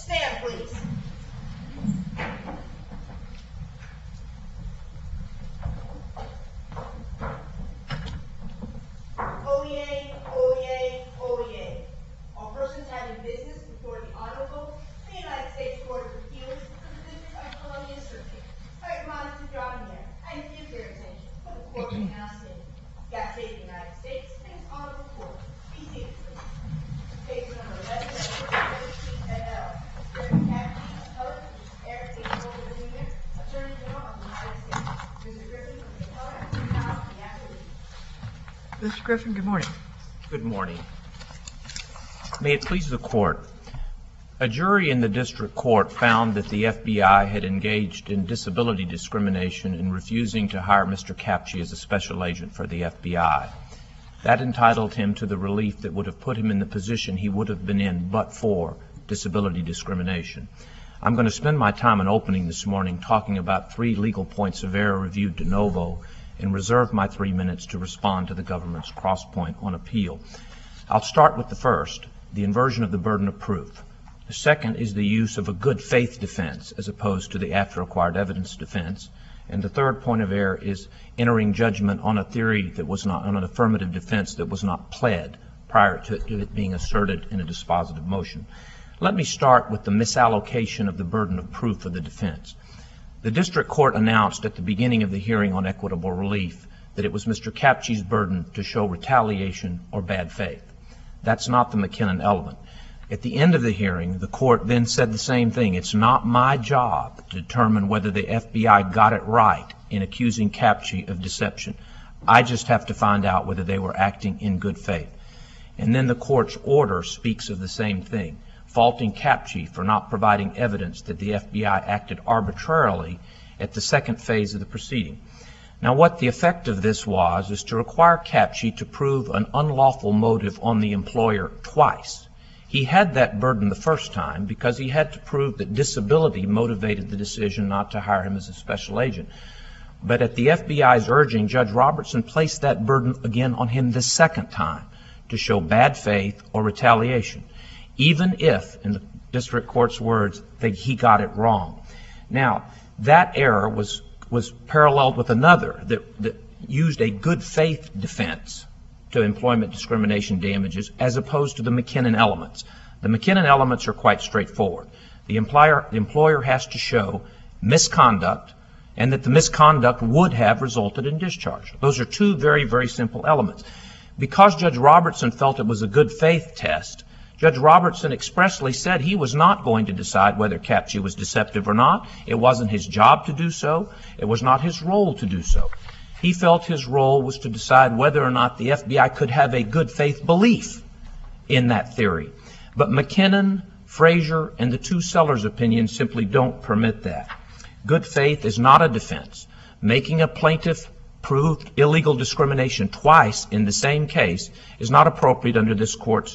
Stand, please. Oyez, oyez, oyez. All persons having business before the Honorable United States Court of Appeals for the District of Columbia Circuit are admonished to draw near and give their attention, for the court may now stand. God save the United States and His Honorable Court. Be seated, please. Case number 11, et al. Jeremy Caffey, appellate, Eric H. Holder, Jr., Attorney General of the United States. Mr. Griffin from the appellate, and now the appellate. Mr. Griffin, good morning. Good morning. May it please the Court. A jury in the District Court found that the FBI had engaged in disability discrimination in refusing to hire Mr. Capchi as a special agent for the FBI. That entitled him to the relief that would have put him in the position he would have been in but for disability discrimination. I'm going to spend my time in opening this morning talking about 3 legal points of error reviewed de novo and reserve my 3 minutes to respond to the government's cross-point on appeal. I'll start with the first, the inversion of the burden of proof. The second is the use of a good faith defense as opposed to the after acquired evidence defense. And the third point of error is entering judgment on a theory that was not, on an affirmative defense that was not pled prior to it being asserted in a dispositive motion. Let me start with the misallocation of the burden of proof of the defense. The District Court announced at the beginning of the hearing on equitable relief that it was Mr. Capchi's burden to show retaliation or bad faith. That's not the McKinnon element. At the end of the hearing, the Court then said the same thing. It's not my job to determine whether the FBI got it right in accusing Capchi of deception. I just have to find out whether they were acting in good faith. And then the Court's order speaks of the same thing, faulting Capchi for not providing evidence that the FBI acted arbitrarily at the second phase of the proceeding. Now, what the effect of this was is to require Capchi to prove an unlawful motive on the employer twice. He had that burden the first time because he had to prove that disability motivated the decision not to hire him as a special agent. But at the FBI's urging, Judge Robertson placed that burden again on him the second time to show bad faith or retaliation, even if, in the District Court's words, that he got it wrong. Now, that error was paralleled with another that used a good faith defense to employment discrimination damages as opposed to the McKinnon elements. The McKinnon elements are quite straightforward. The employer has to show misconduct and that the misconduct would have resulted in discharge. Those are 2 very, very simple elements. Because Judge Robertson felt it was a good faith test, Judge Robertson expressly said he was not going to decide whether Capchi was deceptive or not. It wasn't his job to do so. It was not his role to do so. He felt his role was to decide whether or not the FBI could have a good faith belief in that theory. But McKinnon, Frazier, and the 2 Sellers opinions simply don't permit that. Good faith is not a defense. Making a plaintiff prove illegal discrimination twice in the same case is not appropriate under this court's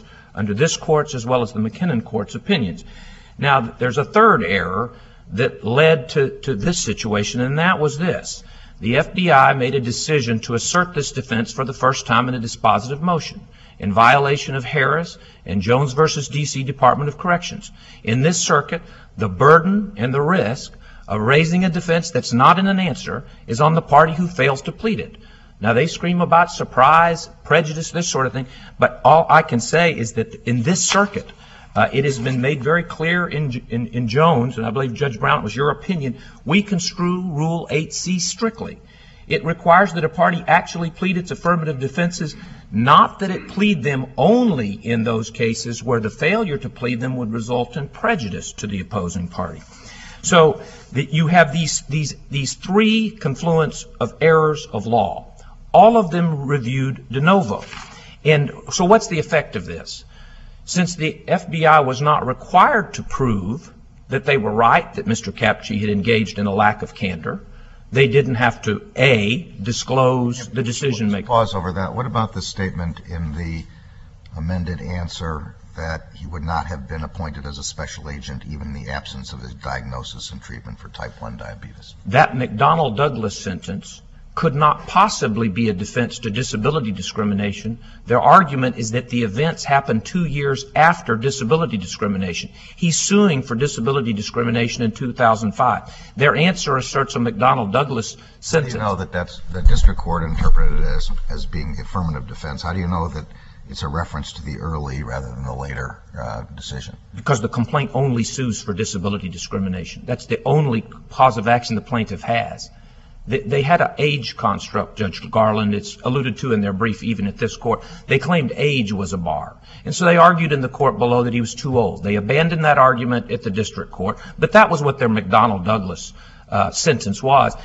as well as the McKinnon court's opinions. Now, there's a third error that led to this situation, and that was this. The FBI made a decision to assert this defense for the first time in a dispositive motion in violation of Harris and Jones versus D.C. Department of Corrections. In this circuit, the burden and the risk of raising a defense that's not in an answer is on the party who fails to plead it. Now, they scream about surprise, prejudice, this sort of thing, but all I can say is that in this circuit, it has been made very clear in Jones, and I believe, Judge Brown, it was your opinion, we construe Rule 8C strictly. It requires that a party actually plead its affirmative defenses, not that it plead them only in those cases where the failure to plead them would result in prejudice to the opposing party. So you have these 3 confluence of errors of law, all of them reviewed de novo. And so what's the effect of this? Since the FBI was not required to prove that they were right, that Mr. Capchi had engaged in a lack of candor, they didn't have to, A, disclose the decision maker. Pause over that. What about the statement in the amended answer that he would not have been appointed as a special agent even in the absence of his diagnosis and treatment for type 1 diabetes? That McDonnell Douglas sentence could not possibly be a defense to disability discrimination. Their argument is that the events happened 2 years after disability discrimination. He's suing for disability discrimination in 2005. Their answer asserts a McDonnell-Douglas sentence. How do you know that the district court interpreted it as being affirmative defense? How do you know that it's a reference to the early rather than the later decision? Because the complaint only sues for disability discrimination. That's the only cause of action the plaintiff has. They had an age construct, Judge Garland. It's alluded to in their brief even at this court. They claimed age was a bar. And so they argued in the court below that he was too old. They abandoned that argument at the district court, but that was what their McDonnell-Douglas sentence was.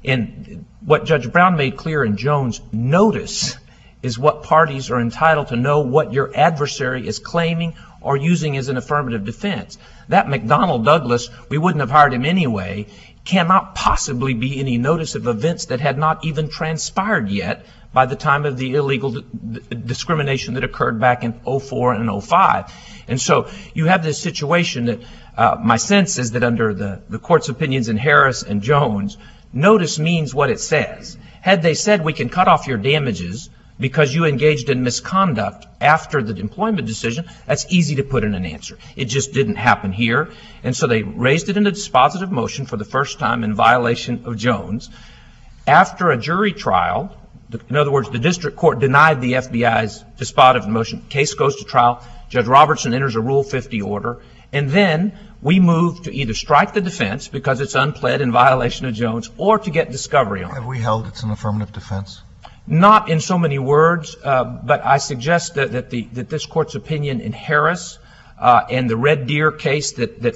And what Judge Brown made clear in Jones, notice is what parties are entitled to know what your adversary is claiming or using as an affirmative defense. That McDonnell-Douglas, we wouldn't have hired him anyway, cannot possibly be any notice of events that had not even transpired yet by the time of the illegal discrimination that occurred back in 04 and 05. And so you have this situation that my sense is that under the court's opinions in Harris and Jones, notice means what it says. Had they said we can cut off your damages because you engaged in misconduct after the employment decision, that's easy to put in an answer. It just didn't happen here. And so they raised it in a dispositive motion for the first time in violation of Jones. After a jury trial, in other words, the district court denied the FBI's dispositive motion. Case goes to trial. Judge Robertson enters a Rule 50 order. And then we move to either strike the defense because it's unpled in violation of Jones or to get discovery on it. Have we held it's an affirmative defense? Not in so many words, but I suggest that this court's opinion in Harris and the Red Deer case that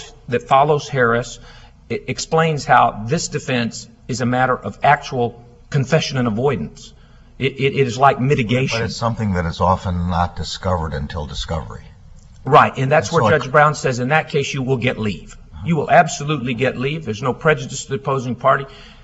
follows Harris explains how this defense is a matter of actual confession and avoidance. It is like mitigation. But it's something that is often not discovered until discovery. Right, and that's where Judge Brown says in that case you will get leave. You will absolutely get leave. There's no prejudice to the opposing party.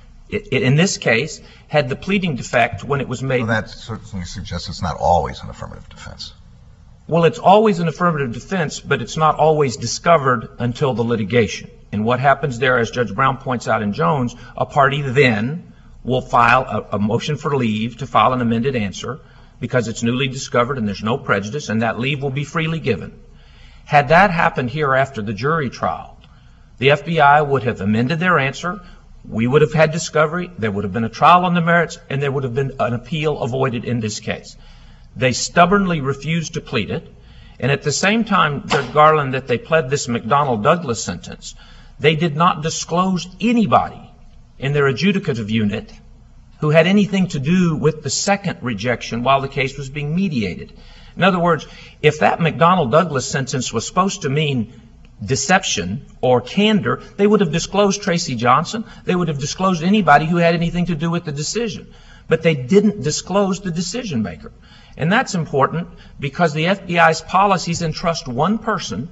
In this case, had the pleading defect when it was made. Well, that certainly suggests it's not always an affirmative defense. Well, it's always an affirmative defense, but it's not always discovered until the litigation. And what happens there, as Judge Brown points out in Jones, a party then will file a motion for leave to file an amended answer because it's newly discovered and there's no prejudice, and that leave will be freely given. Had that happened here after the jury trial, the FBI would have amended their answer. We would have had discovery, there would have been a trial on the merits, and there would have been an appeal avoided in this case. They stubbornly refused to plead it, and at the same time, Judge Garland, that they pled this McDonnell-Douglas sentence, they did not disclose anybody in their adjudicative unit who had anything to do with the second rejection while the case was being mediated. In other words, if that McDonnell-Douglas sentence was supposed to mean deception or candor, they would have disclosed Tracy Johnson. They would have disclosed anybody who had anything to do with the decision. But they didn't disclose the decision maker. And that's important because the FBI's policies entrust one person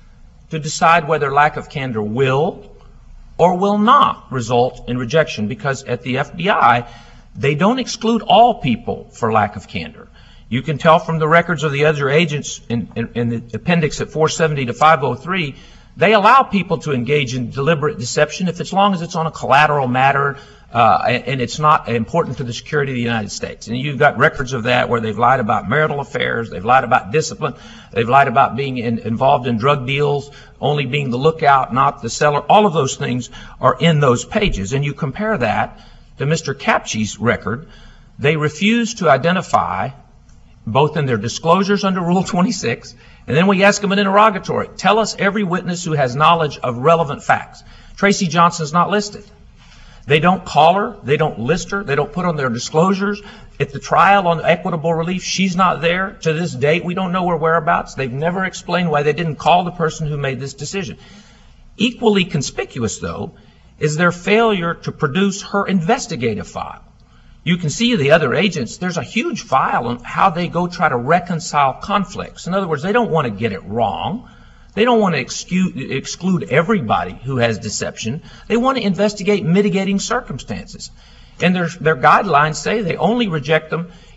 to decide whether lack of candor will or will not result in rejection, because at the FBI, they don't exclude all people for lack of candor. You can tell from the records of the other agents in the appendix at 470 to 503, they allow people to engage in deliberate deception if as long as it's on a collateral matter and it's not important to the security of the United States. And you've got records of that where they've lied about marital affairs, they've lied about discipline, they've lied about being involved in drug deals, only being the lookout, not the seller. All of those things are in those pages. And you compare that to Mr. Capchi's record. They refuse to identify, both in their disclosures under Rule 26, and then we ask them an interrogatory. Tell us every witness who has knowledge of relevant facts. Tracy Johnson's not listed. They don't call her. They don't list her. They don't put on their disclosures. At the trial on equitable relief, she's not there. To this date, we don't know her whereabouts. They've never explained why they didn't call the person who made this decision. Equally conspicuous, though, is their failure to produce her investigative file. You can see the other agents, there's a huge file on how they go try to reconcile conflicts. In other words, they don't want to get it wrong. They don't want to exclude everybody who has deception. They want to investigate mitigating circumstances. And their guidelines say they only reject them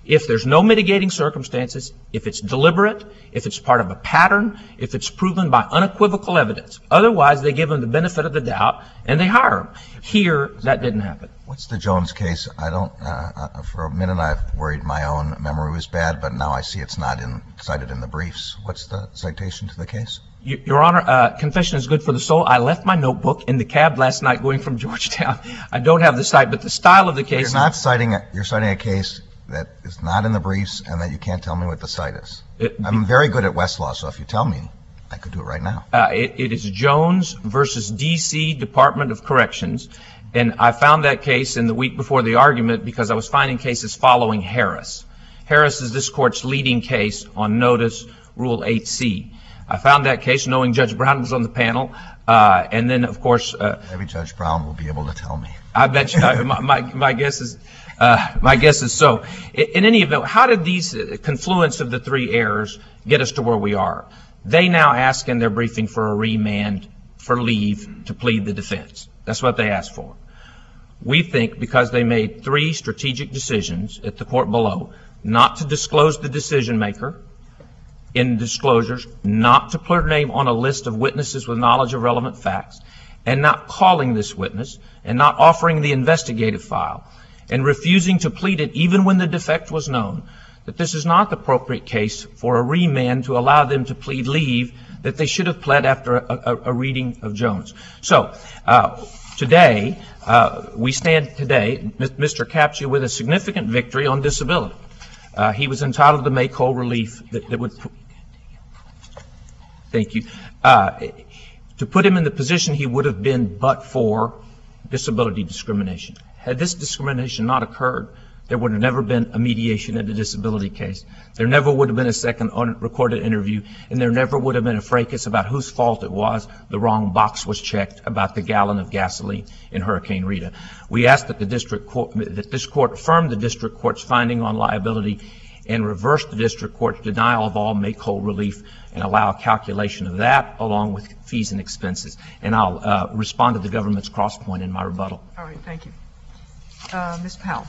if there's no mitigating circumstances, if it's deliberate, if it's part of a pattern, if it's proven by unequivocal evidence. Otherwise, they give him the benefit of the doubt and they hire him. Here, that didn't happen. What's the Jones case? I don't, for a minute I worried my own memory was bad, but now I see it's not cited in the briefs. What's the citation to the case? Your Honor, confession is good for the soul. I left my notebook in the cab last night going from Georgetown. I don't have the cite, but the style of the case. You're citing a case that is not in the briefs and that you can't tell me what the cite is. I'm very good at Westlaw, so if you tell me, I could do it right now. It is Jones versus D.C. Department of Corrections. And I found that case in the week before the argument because I was finding cases following Harris. Harris is this court's leading case on notice, Rule 8C. I found that case knowing Judge Brown was on the panel. And then, of course... maybe Judge Brown will be able to tell me. I bet you. My guess is... my guess is so. In any event, how did these confluence of the three errors get us to where we are? They now ask in their briefing for a remand for leave to plead the defense. That's what they asked for. We think because they made three strategic decisions at the court below, not to disclose the decision maker in disclosures, not to put her name on a list of witnesses with knowledge of relevant facts, and not calling this witness, and not offering the investigative file, and refusing to plead it even when the defect was known, that this is not the appropriate case for a remand to allow them to plead leave that they should have pled after a reading of Jones. So today, we stand today, Mr. Capshaw, with a significant victory on disability. He was entitled to make whole relief that would... Thank you. To put him in the position he would have been but for disability discrimination. Had this discrimination not occurred, there would have never been a mediation in a disability case. There never would have been a second recorded interview, and there never would have been a fracas about whose fault it was the wrong box was checked about the gallon of gasoline in Hurricane Rita. We ask that this court affirm the district court's finding on liability and reverse the district court's denial of all make whole relief and allow a calculation of that along with fees and expenses. And I'll respond to the government's cross point in my rebuttal. All right, thank you. Ms. Powell.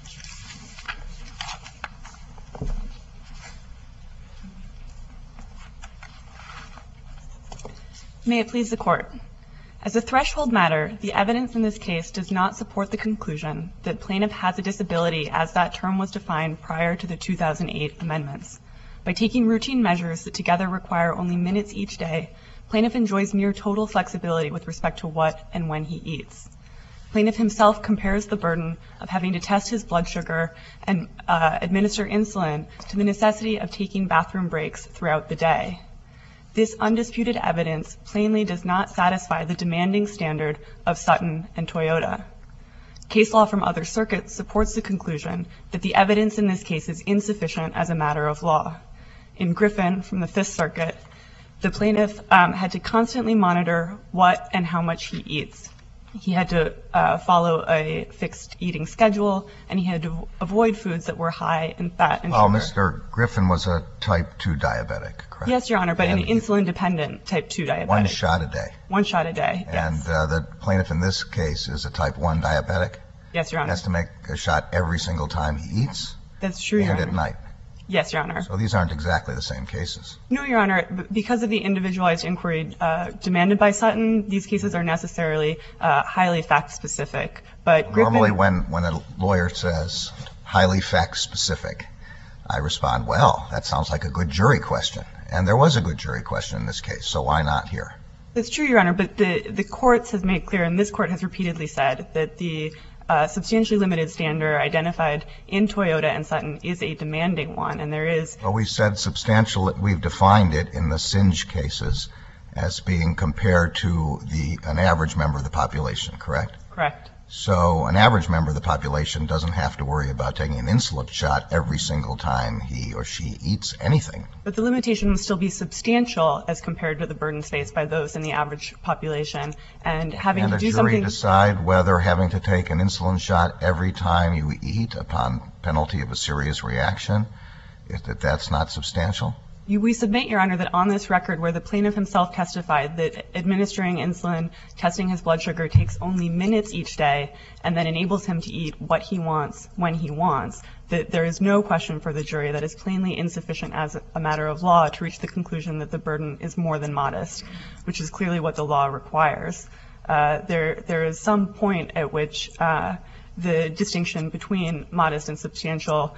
May it please the Court. As a threshold matter, the evidence in this case does not support the conclusion that plaintiff has a disability as that term was defined prior to the 2008 amendments. By taking routine measures that together require only minutes each day, plaintiff enjoys near total flexibility with respect to what and when he eats. Plaintiff himself compares the burden of having to test his blood sugar and administer insulin to the necessity of taking bathroom breaks throughout the day. This undisputed evidence plainly does not satisfy the demanding standard of Sutton and Toyota. Case law from other circuits supports the conclusion that the evidence in this case is insufficient as a matter of law. In Griffin from the Fifth Circuit, the plaintiff had to constantly monitor what and how much he eats. He had to follow a fixed eating schedule, and he had to avoid foods that were high in fat and sugar. Oh, Mr. Griffin was a type 2 diabetic, correct? Yes, Your Honor, but an insulin-dependent type 2 diabetic. One shot a day. One shot a day, And yes. the plaintiff in this case is a type 1 diabetic? Yes, Your He Honor. has to make a shot every single time he eats? That's true, Your And Honor. at night? Yes, Your Honor. So these aren't exactly the same cases. No, Your Honor. Because of the individualized inquiry demanded by Sutton, these cases are necessarily highly fact-specific. But Griffin... Normally when a lawyer says highly fact-specific, I respond, well, that sounds like a good jury question. And there was a good jury question in this case, so why not here? That's true, Your Honor, but the courts have made clear, and this court has repeatedly said, that the substantially limited standard identified in Toyota and Sutton is a demanding one, and there is... Well, we said substantial, we've defined it in the Singe cases as being compared to an average member of the population, correct? Correct. So an average member of the population doesn't have to worry about taking an insulin shot every single time he or she eats anything. But the limitation would still be substantial as compared to the burdens faced by those in the average population, and having to do something... And a jury decide whether having to take an insulin shot every time you eat upon penalty of a serious reaction, if that's not substantial? We submit, Your Honor, that on this record where the plaintiff himself testified that administering insulin, testing his blood sugar takes only minutes each day and then enables him to eat what he wants when he wants, that there is no question for the jury that is plainly insufficient as a matter of law to reach the conclusion that the burden is more than modest, which is clearly what the law requires. There is some point at which the distinction between modest and substantial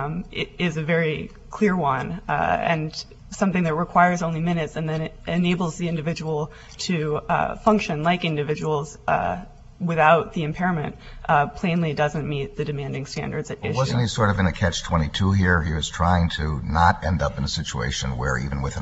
is a very clear one, and something that requires only minutes and then it enables the individual to function like individuals without the impairment plainly doesn't meet the demanding standards at issue. Wasn't he sort of in a catch-22 here? He was trying to not end up in a situation where even with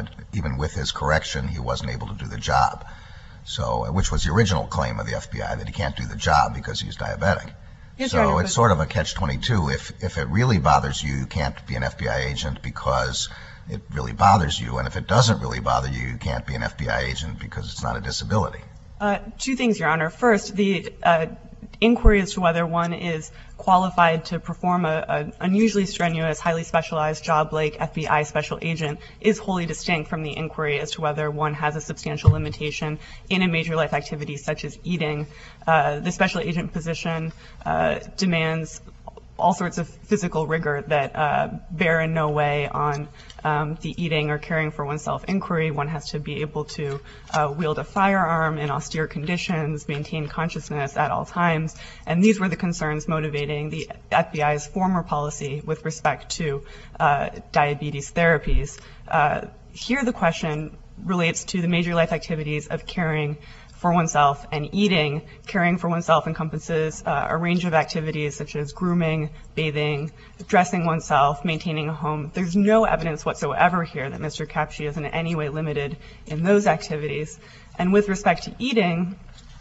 his correction, he wasn't able to do the job. So, which was the original claim of the FBI, that he can't do the job because he's diabetic. Yes, so Your Honor, it's sort of a catch-22. If it really bothers you, you can't be an FBI agent because it really bothers you. And if it doesn't really bother you, you can't be an FBI agent because it's not a disability. Two things, Your Honor. First, the inquiry as to whether one is qualified to perform an unusually strenuous, highly specialized job like FBI special agent is wholly distinct from the inquiry as to whether one has a substantial limitation in a major life activity such as eating. The special agent position demands all sorts of physical rigor that bear in no way on the eating or caring for oneself inquiry. One has to be able to wield a firearm in austere conditions, maintain consciousness at all times, and these were the concerns motivating the FBI's former policy with respect to diabetes therapies. Here the question relates to the major life activities of caring for oneself and eating. Caring for oneself encompasses a range of activities such as grooming, bathing, dressing oneself, maintaining a home. There's no evidence whatsoever here that Mr. Capschi is in any way limited in those activities. And with respect to eating,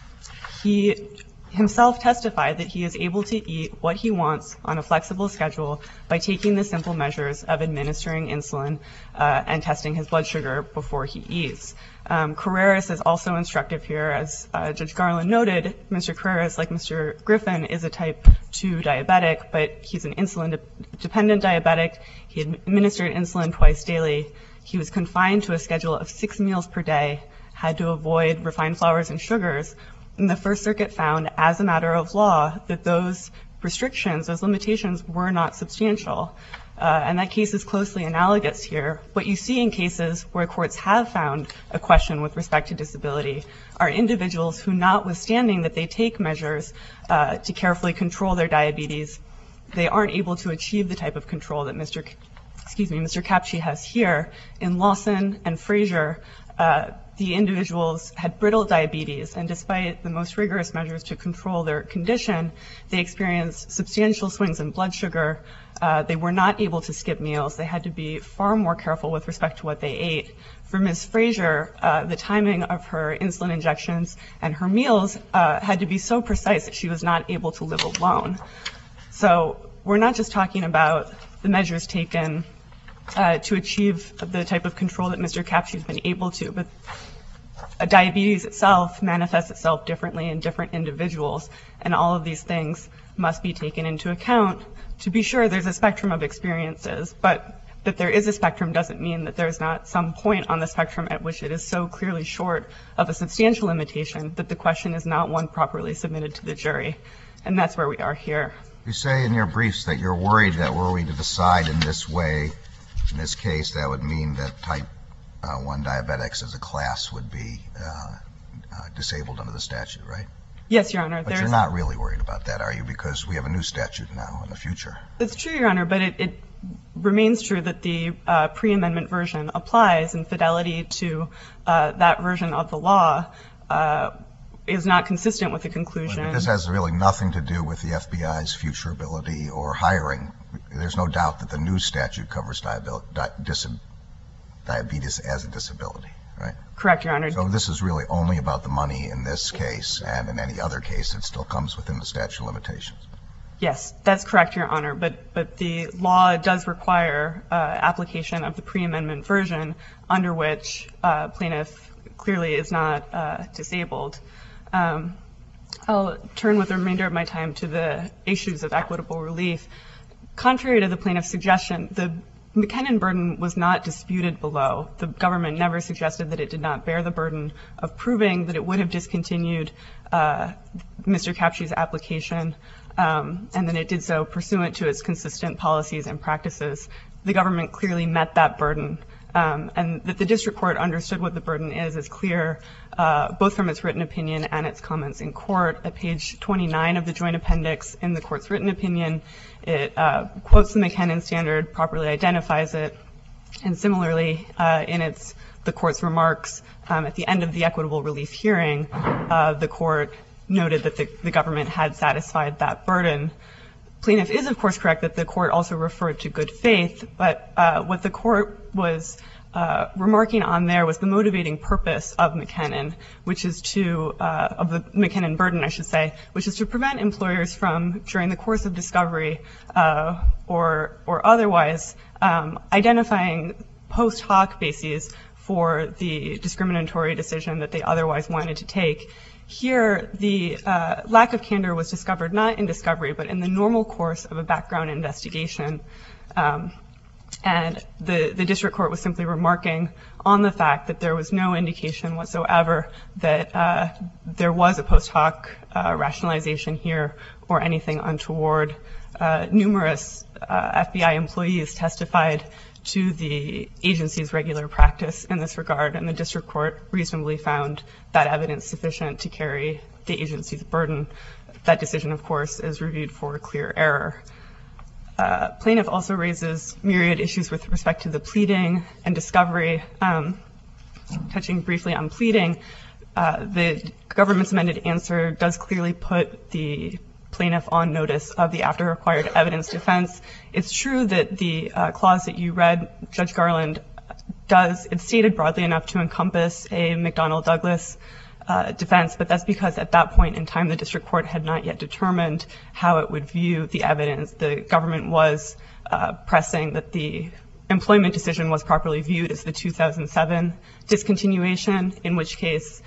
he himself testified that he is able to eat what he wants on a flexible schedule by taking the simple measures of administering insulin and testing his blood sugar before he eats. Carreras is also instructive here. As Judge Garland noted, Mr. Carreras, like Mr. Griffin, is a type 2 diabetic, but he's an insulin-dependent diabetic. He administered insulin twice daily. He was confined to a schedule of 6 meals per day, had to avoid refined flours and sugars. And the First Circuit found, as a matter of law, that those restrictions, those limitations, were not substantial. And that case is closely analogous here. What you see in cases where courts have found a question with respect to disability are individuals who, notwithstanding that they take measures to carefully control their diabetes, they aren't able to achieve the type of control that Mr. Capschi has here. In Lawson and Frazier, the individuals had brittle diabetes, and despite the most rigorous measures to control their condition, they experienced substantial swings in blood sugar. They were not able to skip meals. They had to be far more careful with respect to what they ate. For Ms. Frazier, the timing of her insulin injections and her meals had to be so precise that she was not able to live alone. So we're not just talking about the measures taken to achieve the type of control that Mr. Capschi has been able to, but diabetes itself manifests itself differently in different individuals, and all of these things must be taken into account. To be sure, there's a spectrum of experiences, but that there is a spectrum doesn't mean that there's not some point on the spectrum at which it is so clearly short of a substantial limitation that the question is not one properly submitted to the jury, and that's where we are here. You say in your briefs that you're worried that were we to decide in this way, in this case, that would mean that type 1 diabetics as a class would be disabled under the statute, right? Yes, Your Honor. But you're not really worried about that, are you? Because we have a new statute now in the future. It's true, Your Honor, but it remains true that the pre-amendment version applies, and fidelity to that version of the law is not consistent with the conclusion. But this has really nothing to do with the FBI's future ability or hiring. There's no doubt that the new statute covers diabetes as a disability, right? Correct, Your Honor. So this is really only about the money in this case, and in any other case it still comes within the statute of limitations. Yes, that's correct, Your Honor, but the law does require application of the pre-amendment version under which plaintiff clearly is not disabled. I'll turn with the remainder of my time to the issues of equitable relief. Contrary to the plaintiff's suggestion, the McKinnon burden was not disputed below. The government never suggested that it did not bear the burden of proving that it would have discontinued Mr. Capshi's application, and then it did so pursuant to its consistent policies and practices. The government clearly met that burden, and that the district court understood what the burden is clear both from its written opinion and its comments in court. At page 29 of the joint appendix in the court's written opinion, it quotes the McKinnon standard, properly identifies it, and similarly in the court's remarks at the end of the equitable relief hearing, the court noted that the government had satisfied that burden. Plaintiff is, of course, correct that the court also referred to good faith, but what the court was remarking on there was the motivating purpose of McKinnon, which is of the McKinnon burden, I should say, which is to prevent employers from, during the course of discovery or otherwise, identifying post hoc bases for the discriminatory decision that they otherwise wanted to take. Here, the lack of candor was discovered not in discovery, but in the normal course of a background investigation. And the district court was simply remarking on the fact that there was no indication whatsoever that there was a post hoc rationalization here or anything untoward. Numerous FBI employees testified to the agency's regular practice in this regard, and the district court reasonably found that evidence sufficient to carry the agency's burden. That decision, of course, is reviewed for clear error. Plaintiff also raises myriad issues with respect to the pleading and discovery. Touching briefly on pleading, the government's amended answer does clearly put the plaintiff on notice of the after required evidence defense. It's true that the clause that you read, Judge Garland, it's stated broadly enough to encompass a McDonnell-Douglas defense, but that's because at that point in time the district court had not yet determined how it would view the evidence. The government was pressing that the employment decision was properly viewed as the 2007 discontinuation, in which case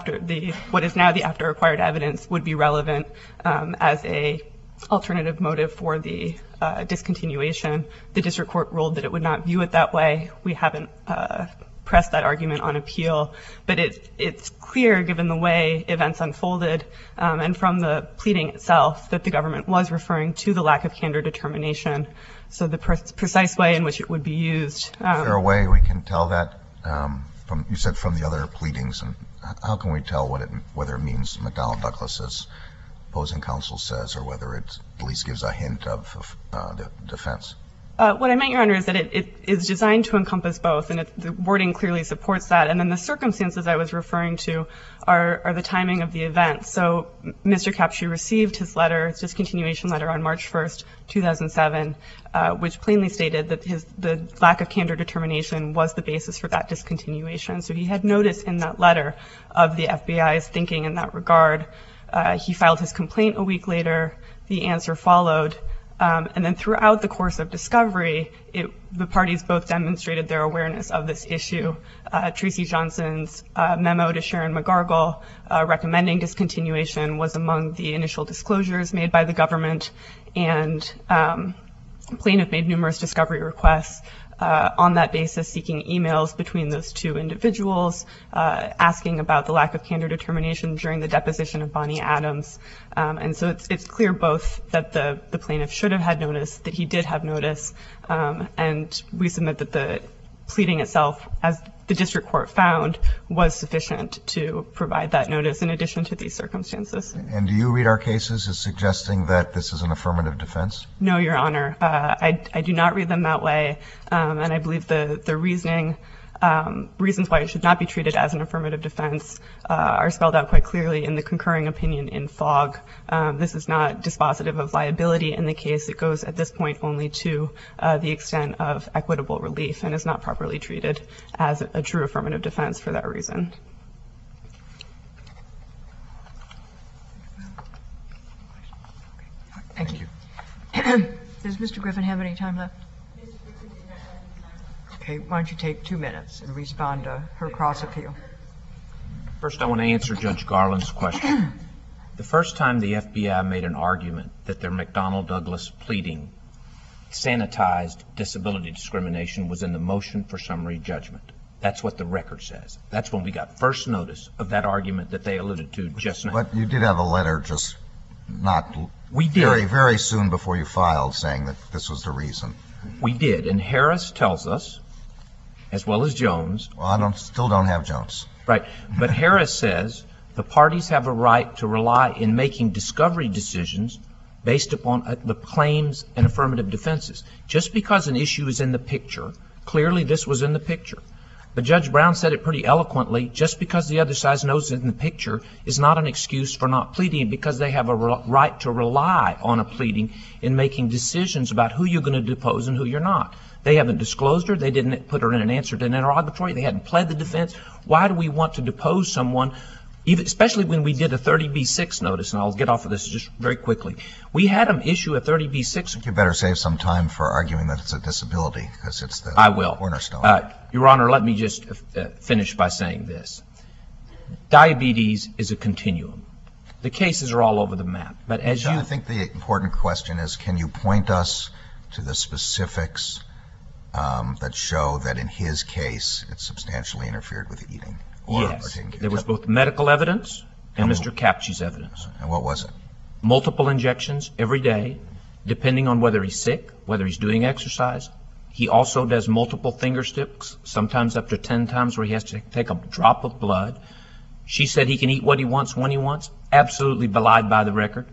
what is now the after required evidence would be relevant as a alternative motive for the discontinuation. The district court ruled that it would not view it that way. We haven't pressed that argument on appeal, but it's clear, given the way events unfolded and from the pleading itself, that the government was referring to the lack of candor determination. So the precise way in which it would be used. Is there a way we can tell that you said from the other pleadings, and how can we tell whether it means McDonnell-Douglas, as opposing counsel says, or whether it at least gives a hint of the defense? What I meant, Your Honor, is that it is designed to encompass both, and the wording clearly supports that. And then the circumstances I was referring to are the timing of the event. So Mr. Capshi received his discontinuation letter on March 1st, 2007, which plainly stated that the lack of candor determination was the basis for that discontinuation. So he had notice in that letter of the FBI's thinking in that regard. He filed his complaint a week later. The answer followed. And then throughout the course of discovery, the parties both demonstrated their awareness of this issue. Tracy Johnson's memo to Sharon McGargle recommending discontinuation was among the initial disclosures made by the government, and plaintiff made numerous discovery requests on that basis, seeking emails between those two individuals, asking about the lack of candor determination during the deposition of Bonnie Adams. And so it's clear both that the plaintiff should have had notice, that he did have notice, and we submit that the pleading itself, as the district court found, was sufficient to provide that notice in addition to these circumstances. And do you read our cases as suggesting that this is an affirmative defense? No, Your Honor. I do not read them that way, and I believe the reasons why it should not be treated as an affirmative defense are spelled out quite clearly in the concurring opinion in Fogg. This is not dispositive of liability in the case. It goes at this point only to the extent of equitable relief and is not properly treated as a true affirmative defense for that reason. Thank you. Does Mr. Griffin have any time left? Okay, why don't you take 2 minutes and respond to her cross-appeal. First, I want to answer Judge Garland's question. The first time the FBI made an argument that their McDonnell-Douglas pleading sanitized disability discrimination was in the motion for summary judgment. That's what the record says. That's when we got first notice of that argument that they alluded to just now. But you did have a letter just not We did. very, very soon before you filed saying that this was the reason. We did, and Harris tells us, as well as Jones, Well, I still don't have Jones. right, but Harris says the parties have a right to rely in making discovery decisions based upon the claims and affirmative defenses. Just because an issue is in the picture, clearly this was in the picture. But Judge Brown said it pretty eloquently, just because the other side knows it's in the picture is not an excuse for not pleading, because they have a right to rely on a pleading in making decisions about who you're going to depose and who you're not. They haven't disclosed her. They didn't put her in an answer to an interrogatory. They hadn't pled the defense. Why do we want to depose someone, especially when we did a 30B6 notice? And I'll get off of this just very quickly. We had them issue a 30B6. You better save some time for arguing that it's a disability, because it's the I will. cornerstone. Your Honor, let me just finish by saying this. Diabetes is a continuum. The cases are all over the map. But as you I think the important question is, can you point us to the specifics that show that in his case it substantially interfered with eating? Or Yes, taking care there was of- both medical evidence and Mr. Capchi's evidence. And what was it? Multiple injections every day, depending on whether he's sick, whether he's doing exercise. He also does multiple finger sticks, sometimes up to 10 times, where he has to take a drop of blood. She said he can eat what he wants when he wants. Absolutely belied by the record.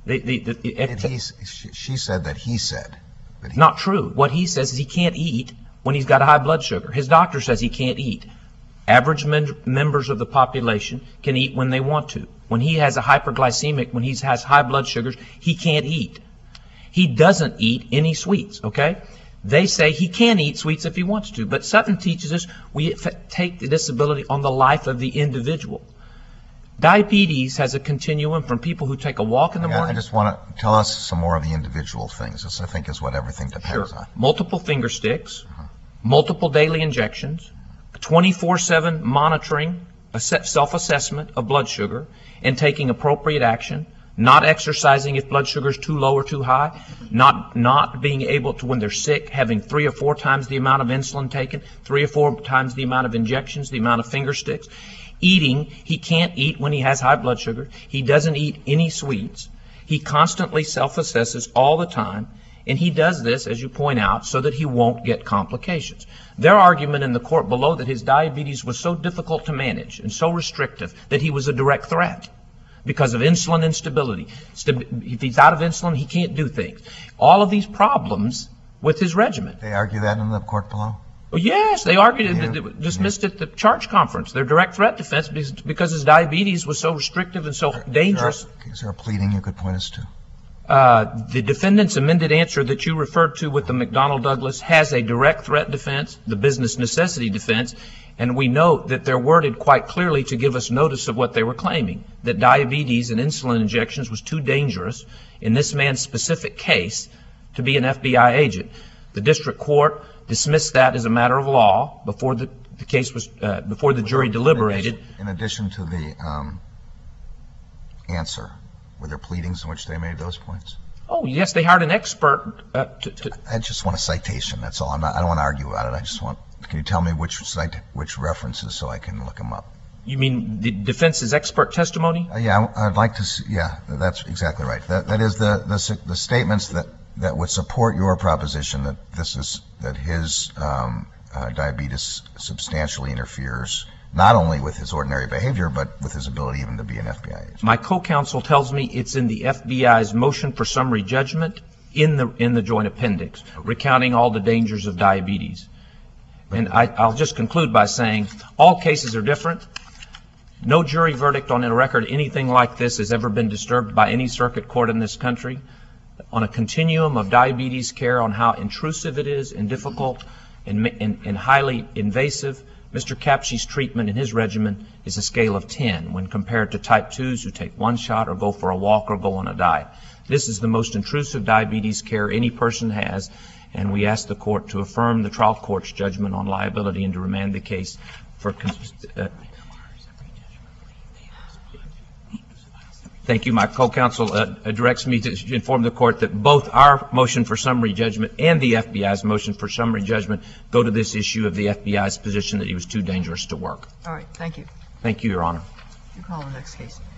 She said that he said that he... Not true. What he says is he can't eat when he's got a high blood sugar. His doctor says he can't eat. Average members of the population can eat when they want to. When he has a hyperglycemic, when he has high blood sugars, he can't eat. He doesn't eat any sweets, okay? They say he can eat sweets if he wants to, but Sutton teaches us we take the disability on the life of the individual. Diabetes has a continuum from people who take a walk in the I morning. just want to tell us some more of the individual things. This, I think, is what everything depends on. Multiple finger sticks, multiple daily injections, 24/7 monitoring, self-assessment of blood sugar, and taking appropriate action, not exercising if blood sugar is too low or too high, not being able to, when they're sick, having 3 or 4 times the amount of insulin taken, 3 or 4 times the amount of injections, the amount of finger sticks. Eating, he can't eat when he has high blood sugar. He doesn't eat any sweets. He constantly self-assesses all the time, and he does this, as you point out, so that he won't get complications. Their argument in the court below that his diabetes was so difficult to manage and so restrictive that he was a direct threat because of insulin instability. If he's out of insulin, he can't do things. All of these problems with his regimen. They argue that in the court below? Well, yes, they argued it, dismissed at the charge conference, their direct threat defense, because his diabetes was so restrictive and so dangerous. Is there a pleading you could point us to? The defendant's amended answer that you referred to with the McDonnell Douglas has a direct threat defense, the business necessity defense, and we note that they're worded quite clearly to give us notice of what they were claiming, that diabetes and insulin injections was too dangerous in this man's specific case to be an FBI agent. The district court dismissed that as a matter of law before the case was before the jury deliberated. In addition to the answer, were there pleadings in which they made those points? Oh, yes, they hired an expert I just want a citation, that's all. I don't want to argue about it. Can you tell me which references so I can look them up? You mean the defense's expert testimony? Yeah, I'd like to see, yeah, that's exactly right. That is the statements that would support your proposition that his diabetes substantially interferes not only with his ordinary behavior, but with his ability even to be an FBI agent. My co-counsel tells me it's in the FBI's motion for summary judgment in the joint appendix, recounting all the dangers of diabetes. And I'll just conclude by saying all cases are different. No jury verdict on a record anything like this has ever been disturbed by any circuit court in this country. On a continuum of diabetes care, on how intrusive it is and difficult and highly invasive, Mr. Capchi's treatment in his regimen is a scale of 10 when compared to type 2s who take one shot or go for a walk or go on a diet. This is the most intrusive diabetes care any person has, and we ask the court to affirm the trial court's judgment on liability and to remand the case for Thank you. My co-counsel directs me to inform the court that both our motion for summary judgment and the FBI's motion for summary judgment go to this issue of the FBI's position that he was too dangerous to work. All right, thank you. Thank you, Your Honor. You call the next case.